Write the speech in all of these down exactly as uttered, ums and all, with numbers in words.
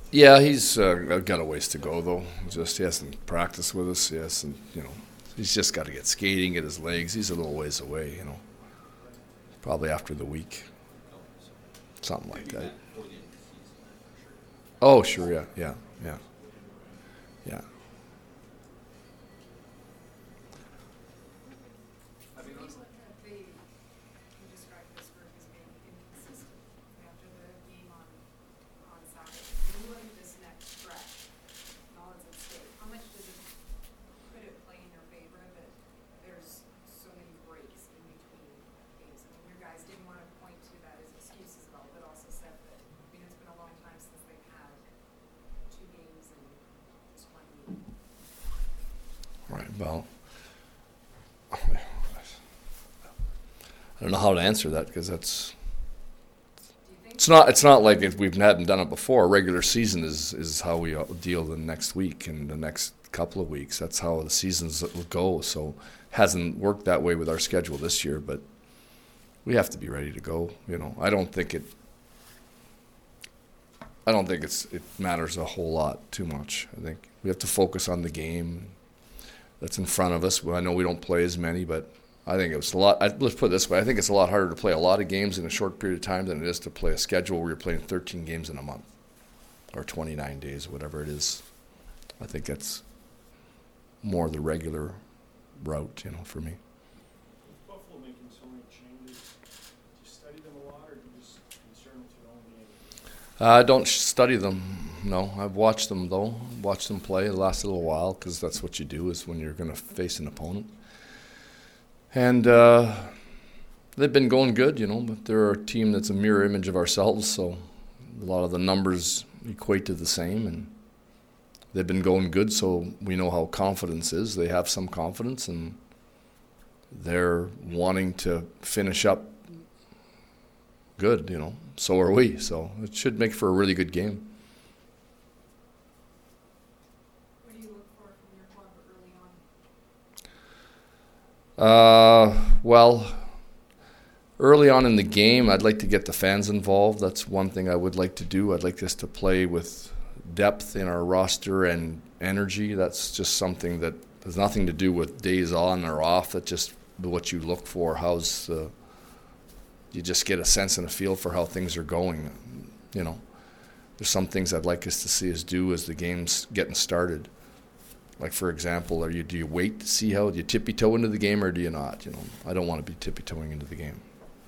Yeah, he's uh, got a ways to go though. Just he hasn't practiced with us. Yes, and you know, he's just got to get skating, get his legs. He's a little ways away. You know, probably after the week, something like that. Oh, sure, yeah, yeah, yeah, yeah. Right. Well, I don't know how to answer that because that's it's not it's not like if we hadn't done it before. Regular season is is how we deal the next week and the next couple of weeks. That's how the seasons will go. So hasn't worked that way with our schedule this year, but we have to be ready to go. You know, I don't think it. I don't think it's it matters a whole lot too much. I think we have to focus on the game that's in front of us. Well, I know we don't play as many, but I think it's a lot. I, let's put it this way: I think it's a lot harder to play a lot of games in a short period of time than it is to play a schedule where you're playing thirteen games in a month or twenty-nine days, whatever it is. I think that's more the regular route, you know, for me. With Buffalo making so many changes, do you study them a lot, or do you just concerned with your own game? I don't study them. No, I've watched them though. Watched them play. It lasts a little while because that's what you do is when you're going to face an opponent. And uh, they've been going good, you know. But they're a team that's a mirror image of ourselves, so a lot of the numbers equate to the same. And they've been going good, so we know how confidence is. They have some confidence, and they're wanting to finish up good, you know. So are we. So it should make for a really good game. What do you look for from your club early on? Uh, well, early on in the game, I'd like to get the fans involved. That's one thing I would like to do. I'd like us to play with depth in our roster and energy. That's just something that has nothing to do with days on or off. That's just what you look for. How's uh, you just get a sense and a feel for how things are going. You know, there's some things I'd like us to see us do as the game's getting started. Like, for example, are you do you wait to see how do you tippy toe into the game or do you not? You know, I don't want to be tippy toeing into the game.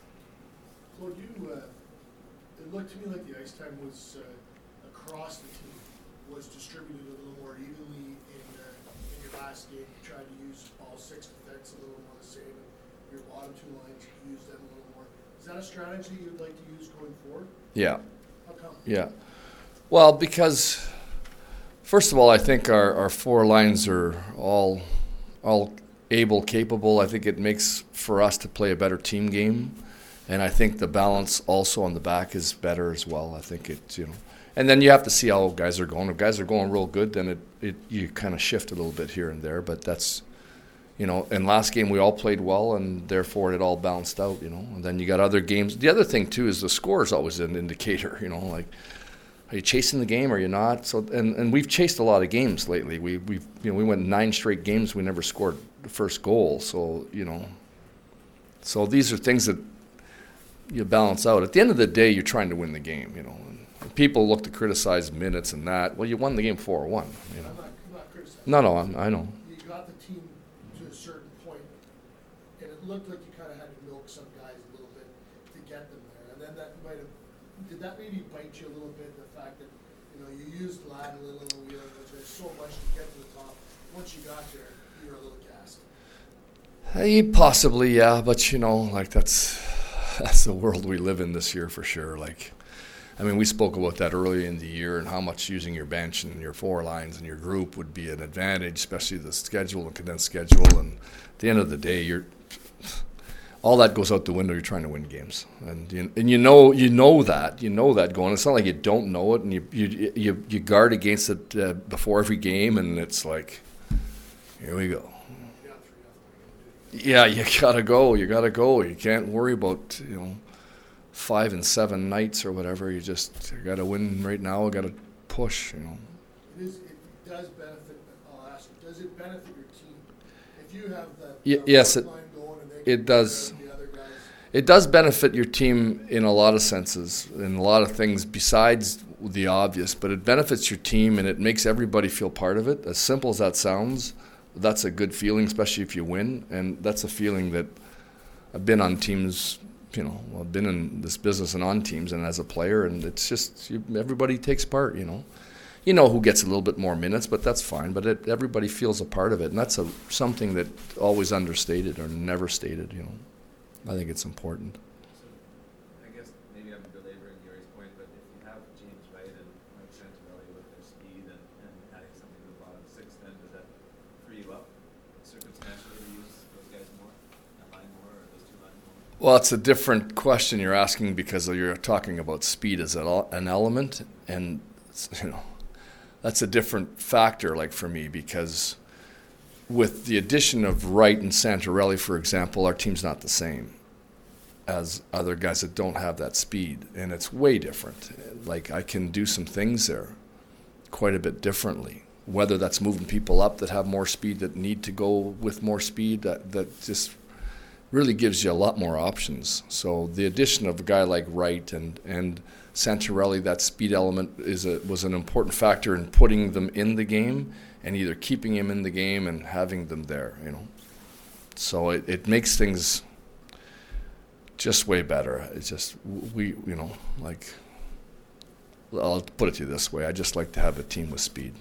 Claude, you, uh, it looked to me like the ice time was uh, across the team was distributed a little more evenly in, uh, in your last game. You tried to use all six defense a little more the same, and your bottom two lines you used them a little more. Is that a strategy you'd like to use going forward? Yeah. How come? Yeah. Well, because first of all, I think our, our four lines are all all able, capable. I think it makes for us to play a better team game, and I think the balance also on the back is better as well. I think it, you know, and then you have to see how guys are going. If guys are going real good, then it, it you kind of shift a little bit here and there. But that's, you know, in last game we all played well, and therefore it all balanced out. You know, and then you got other games. The other thing too is the score is always an indicator. You know, like, are you chasing the game or are you not? So and, and we've chased a lot of games lately. We we you know we went nine straight games. We never scored the first goal. So you know, so these are things that you balance out. At the end of the day, you're trying to win the game. You know, and people look to criticize minutes and that. Well, you won the game four one. You know. I'm not, I'm not criticizing. No, no, I'm, I know. You got the team to a certain point, and it looked like you kind of had to milk some guys a little bit to get them there. And then that might have, did that maybe bite you a little bit, the fact that, you know, you used Ladd a little, you know, there's so much to get to the top. Once you got there, you were a little gassed. Hey, possibly, yeah, but you know, like that's that's the world we live in this year for sure. Like, I mean, we spoke about that earlier in the year and how much using your bench and your four lines and your group would be an advantage, especially the schedule and condensed schedule. And at the end of the day, you're all that goes out the window. You're trying to win games, and you, and you know you know that you know that going. It's not like you don't know it, and you you you, you guard against it uh, before every game, and it's like, here we go. Yeah, you gotta go. You gotta go. You can't worry about you know five and seven nights or whatever. You just you gotta win right now. You gotta push, you know. It is, it does benefit, I'll ask you, does it benefit your team? If you have that Y- uh, yes, fourth it- line going and they it can does. take care of the other guys? It does benefit your team in a lot of senses, in a lot of things besides the obvious, but it benefits your team and it makes everybody feel part of it. As simple as that sounds, that's a good feeling, especially if you win, and that's a feeling that I've been on teams, you know, I've been in this business and on teams and as a player, and it's just, you, everybody takes part, you know. You know who gets a little bit more minutes, but that's fine, but it, everybody feels a part of it, and that's a, something that always understated or never stated, you know. I think it's important. So, I guess maybe I'm belaboring Gary's point, but if you have James Wright and Mike Santorelli with their speed and, and adding something to the bottom six, then does that free you up circumstantially to use those guys more, that line more, or those two lines more? Well, it's a different question you're asking because you're talking about speed as an element, and you know that's a different factor. Like for me, because with the addition of Wright and Santorelli, for example, our team's not the same as other guys that don't have that speed, and it's way different. Like I can do some things there quite a bit differently. Whether that's moving people up that have more speed, that need to go with more speed, that, that just really gives you a lot more options. So the addition of a guy like Wright and and Santorelli, that speed element is a, was an important factor in putting them in the game and either keeping him in the game and having them there, you know. So it, it makes things just way better. It's just, we, you know, like, I'll put it to you this way. I just like to have a team with speed.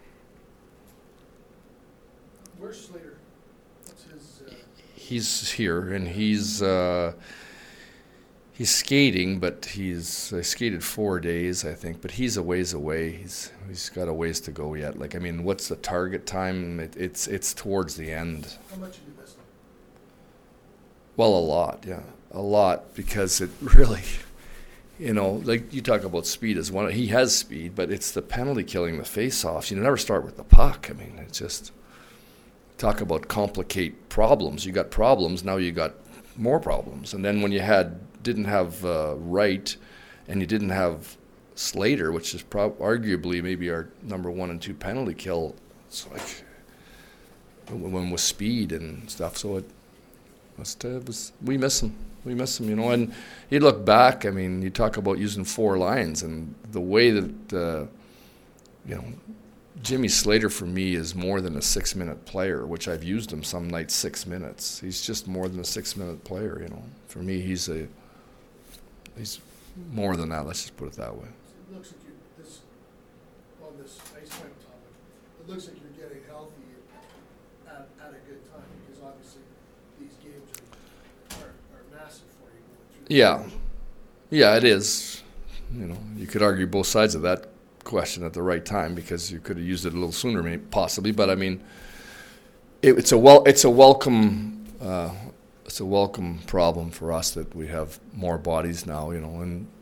Where's Slater? What's his, uh, He's here, and he's uh, he's skating, but he's I skated four days, I think, but he's a ways away. He's he's got a ways to go yet. Like, I mean, what's the target time? It, it's it's towards the end. how much have you missed him? Well, a lot, yeah, a lot, because it really, you know, like you talk about speed as one. He has speed, but it's the penalty killing, the face-offs. You never start with the puck. I mean, it's just talk about complicate problems. You got problems, now you got more problems. And then when you had didn't have uh, Wright, and you didn't have Slater, which is prob- arguably maybe our number one and two penalty kill. It's like when with speed and stuff. So it was, it was we miss him. We miss him, you know. And you look back. I mean, you talk about using four lines, and the way that uh, you know. Jimmy Slater for me is more than a six-minute player, which I've used him some nights six minutes. He's just more than a six-minute player, you know. For me, he's a he's more than that. Let's just put it that way. It looks like you, this, on this ice time topic, it looks like you're getting healthy at, at a good time, because obviously these games are, are, are massive for you going through. Yeah, yeah, it is. You know, you could argue both sides of that question at the right time, because you could have used it a little sooner, maybe, possibly. But I mean, it, it's a well, it's a welcome, uh, it's a welcome problem for us that we have more bodies now. You know, and